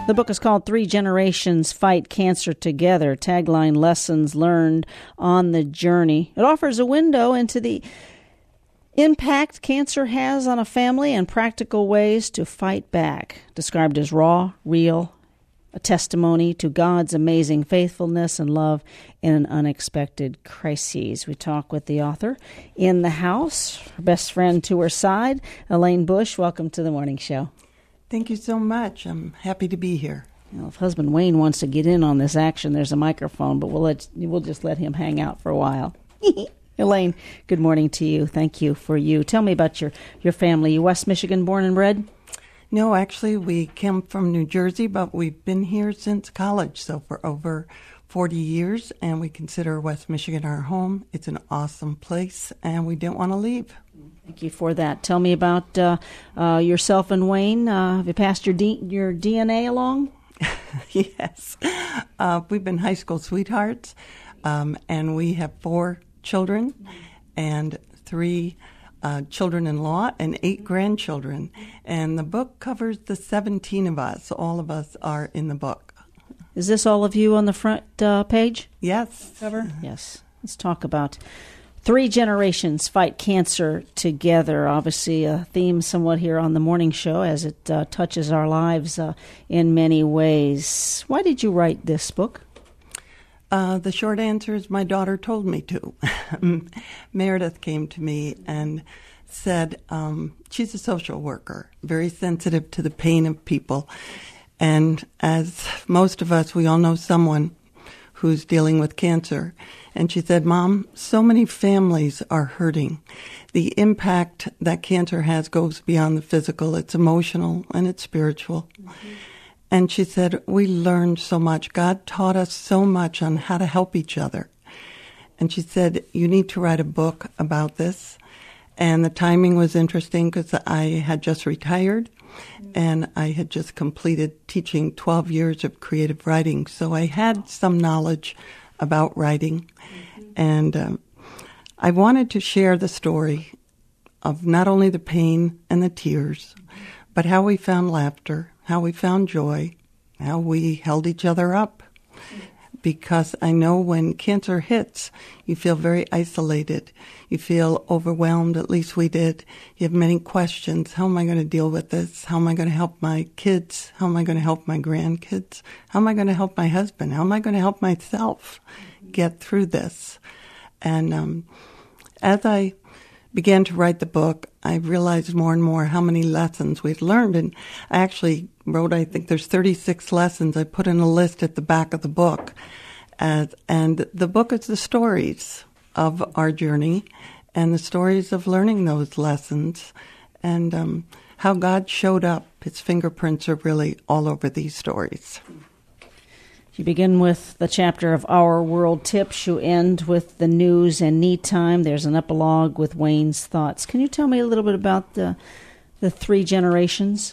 The book is called Three Generations Fight Cancer Together, tagline Lessons Learned on the Journey. It offers a window into the impact cancer has on a family and practical ways to fight back, described as raw, real, a testimony to God's amazing faithfulness and love in an unexpected crisis. We talk with the author in the house, her best friend to her side, Elaine Bush. Welcome to the morning show. Thank you so much. I'm happy to be here. Well, if husband Wayne wants to get in on this action, there's a microphone, but we'll just let him hang out for a while. Elaine, good morning to you. Thank you for you. Tell me about your family. You West Michigan born and bred? No, actually, we came from New Jersey, but we've been here since college, so for over 40 years, and we consider West Michigan our home. It's an awesome place, and we didn't want to leave. Thank you for that. Tell me about yourself and Wayne. Have you passed your DNA along? Yes. We've been high school sweethearts, and we have 4 children and 3 children-in-law and 8 grandchildren. And the book covers the 17 of us. All of us are in the book. Is this all of you on the front page? Yes. Cover? Yes. Let's talk about Three Generations Fight Cancer Together. Obviously a theme somewhat here on the morning show as it touches our lives in many ways. Why did you write this book? The short answer is my daughter told me to. Meredith came to me and said she's a social worker, very sensitive to the pain of people. And as most of us, we all know someone who's dealing with cancer. And she said, Mom, so many families are hurting. The impact that cancer has goes beyond the physical. It's emotional and it's spiritual. Mm-hmm. And she said, we learned so much. God taught us so much on how to help each other. And she said, you need to write a book about this. And the timing was interesting because I had just retired and I had just completed teaching 12 years of creative writing. So I had some knowledge about writing. And I wanted to share the story of not only the pain and the tears, but how we found laughter, how we found joy, how we held each other up. Because I know when cancer hits, you feel very isolated. You feel overwhelmed, at least we did. You have many questions. How am I going to deal with this? How am I going to help my kids? How am I going to help my grandkids? How am I going to help my husband? How am I going to help myself get through this? And as I began to write the book, I realized more and more how many lessons we'd learned. And I actually wrote, I think there's 36 lessons. I put in a list at the back of the book. And the book is the stories of our journey and the stories of learning those lessons and how God showed up. His fingerprints are really all over these stories. You begin with the chapter of Our World Tips. You end with the news and need time. There's an epilogue with Wayne's thoughts. Can you tell me a little bit about the 3 generations?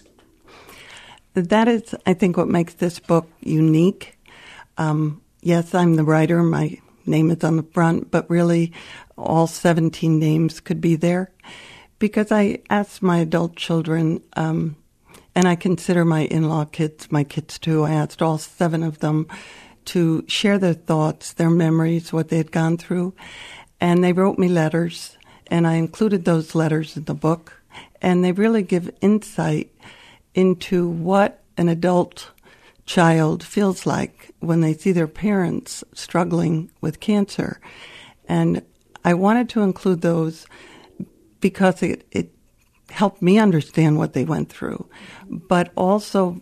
That is, I think, what makes this book unique. Yes, I'm the writer. My name is on the front, but really all 17 names could be there because I asked my adult children, and I consider my in-law kids my kids too. I asked all 7 of them to share their thoughts, their memories, what they had gone through. And they wrote me letters, and I included those letters in the book. And they really give insight into what an adult child feels like when they see their parents struggling with cancer. And I wanted to include those because it helped me understand what they went through. But also,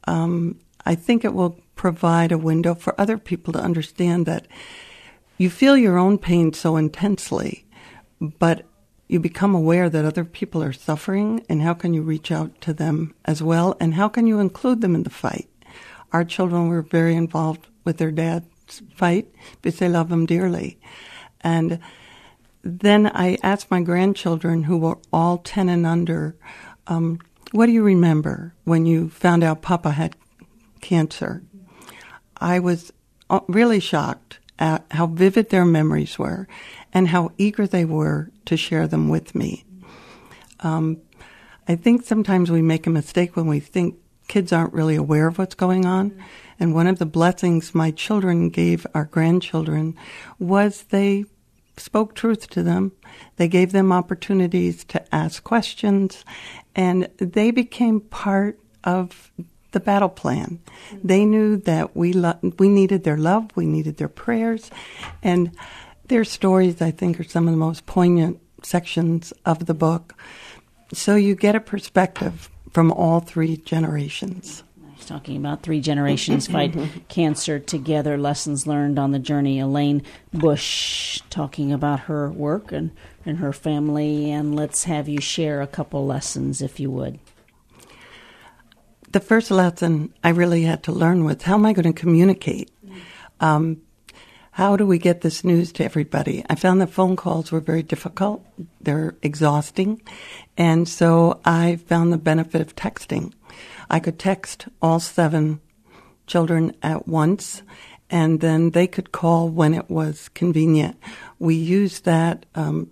I think it will provide a window for other people to understand that you feel your own pain so intensely, but you become aware that other people are suffering, and how can you reach out to them as well, and how can you include them in the fight? Our children were very involved with their dad's fight because they love him dearly. And then I asked my grandchildren, who were all 10 and under, what do you remember when you found out Papa had cancer? I was really shocked at how vivid their memories were and how eager they were to share them with me. I think sometimes we make a mistake when we think kids aren't really aware of what's going on. And one of the blessings my children gave our grandchildren was they spoke truth to them. They gave them opportunities to ask questions, and they became part of the battle plan. They knew that we needed their love, we needed their prayers, and their stories, I think, are some of the most poignant sections of the book. So you get a perspective from all three generations. Talking about three generations fight cancer together, lessons learned on the journey. Elaine Bush talking about her work and her family, and let's have you share a couple lessons, if you would. The first lesson I really had to learn was, how am I going to communicate? How do we get this news to everybody? I found that phone calls were very difficult. They're exhausting. And so I found the benefit of texting. I could text all 7 children at once, and then they could call when it was convenient. We used that.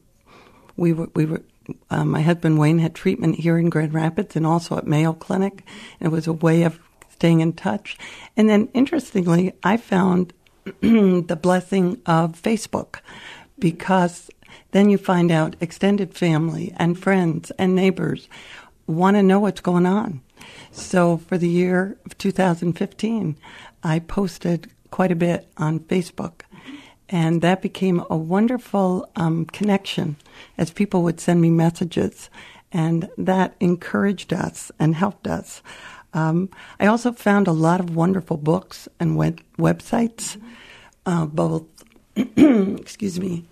My husband Wayne had treatment here in Grand Rapids and also at Mayo Clinic. It was a way of staying in touch. And then, interestingly, I found the blessing of Facebook, because then you find out extended family and friends and neighbors want to know what's going on. So for the year of 2015, I posted quite a bit on Facebook, and that became a wonderful connection as people would send me messages, and that encouraged us and helped us. I also found a lot of wonderful books and websites, both, excuse me,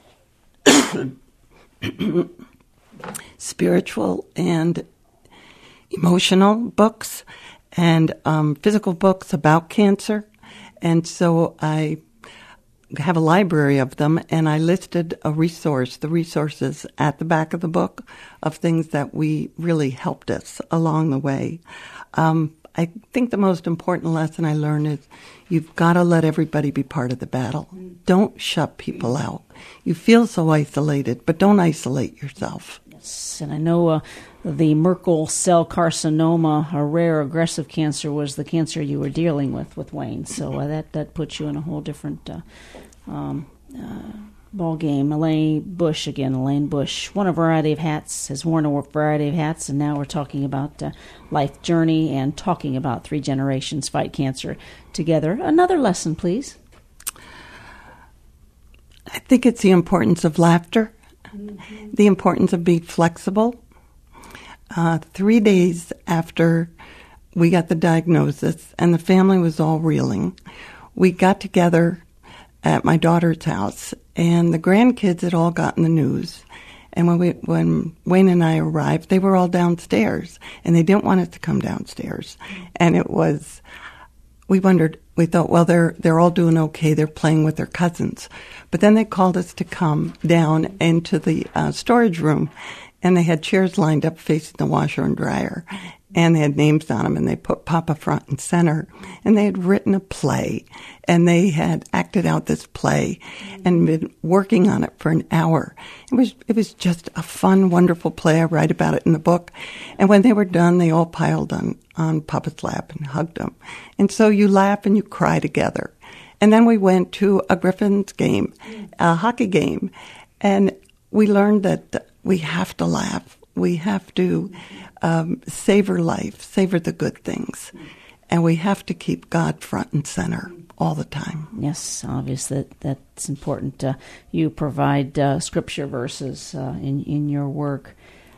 spiritual and emotional books, and physical books about cancer. And so I have a library of them, and I listed the resources at the back of the book of things that really helped us along the way. I think the most important lesson I learned is you've got to let everybody be part of the battle. Don't shut people out. You feel so isolated, but don't isolate yourself. Yes, and I know the Merkel cell carcinoma, a rare aggressive cancer, was the cancer you were dealing with Wayne. So that puts you in a whole different ball game. Elaine Bush, one a variety of hats, has worn a variety of hats, and now we're talking about life journey and talking about 3 generations fight cancer together. Another lesson, please. I think it's the importance of laughter, the importance of being flexible. 3 days after we got the diagnosis and the family was all reeling, we got together at my daughter's house, and the grandkids had all gotten the news. And when Wayne and I arrived, they were all downstairs, and they didn't want us to come downstairs. And we thought, well, they're all doing okay. They're playing with their cousins. But then they called us to come down into the storage room, and they had chairs lined up facing the washer and dryer. And they had names on them, and they put Papa front and center. And they had written a play, and they had acted out this play and been working on it for an hour. It was just a fun, wonderful play. I write about it in the book. And when they were done, they all piled on Papa's lap and hugged him. And so you laugh and you cry together. And then we went to a Griffins game, a hockey game, and we learned that we have to laugh. We have to savor life, savor the good things. And we have to keep God front and center all the time. Yes, obvious that's important. You provide scripture verses in your work.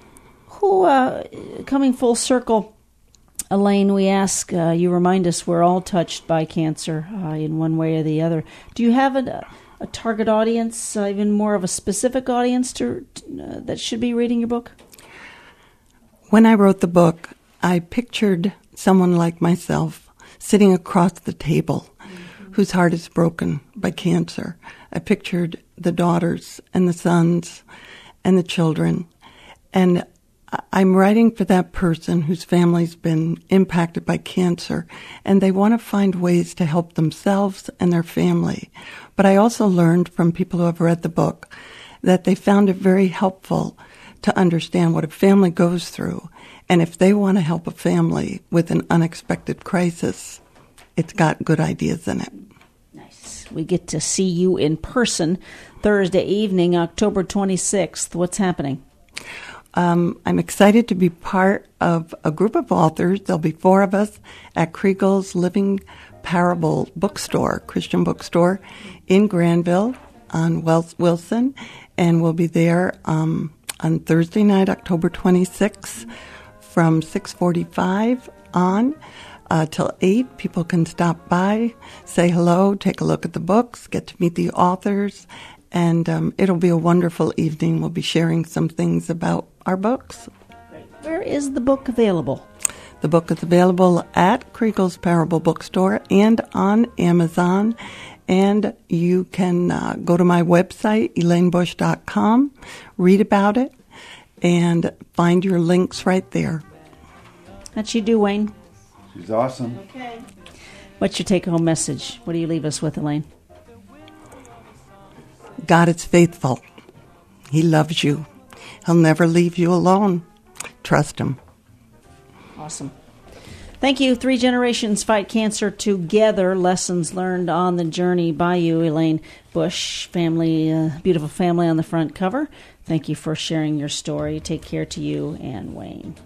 Coming full circle, Elaine, we ask, you remind us we're all touched by cancer in one way or the other. Do you have a target audience, even more of a specific audience that should be reading your book? When I wrote the book, I pictured someone like myself sitting across the table whose heart is broken by cancer. I pictured the daughters and the sons and the children. And I'm writing for that person whose family's been impacted by cancer, and they want to find ways to help themselves and their family. But I also learned from people who have read the book that they found it very helpful to understand what a family goes through And if they want to help a family with an unexpected crisis, it's got good ideas in it. Nice. We get to see you in person Thursday evening, October 26th. What's happening? I'm excited to be part of a group of authors. There'll be 4 of us at Kriegel's Living Parable Bookstore, Christian bookstore in Granville on Wilson. And we'll be there on Thursday night, October 26th, from 6:45 on till 8. People can stop by, say hello, take a look at the books, get to meet the authors, and it'll be a wonderful evening. We'll be sharing some things about our books. Where is the book available? The book is available at Kriegel's Parable Bookstore and on Amazon. And you can go to my website, elainebush.com, read about it, and find your links right there. How'd she do, Wayne? She's awesome. Okay. What's your take-home message? What do you leave us with, Elaine? God is faithful. He loves you. He'll never leave you alone. Trust him. Awesome. Thank you. 3 Generations Fight Cancer Together. Lessons learned on the journey by you, Elaine Bush. Family, beautiful family on the front cover. Thank you for sharing your story. Take care to you and Wayne.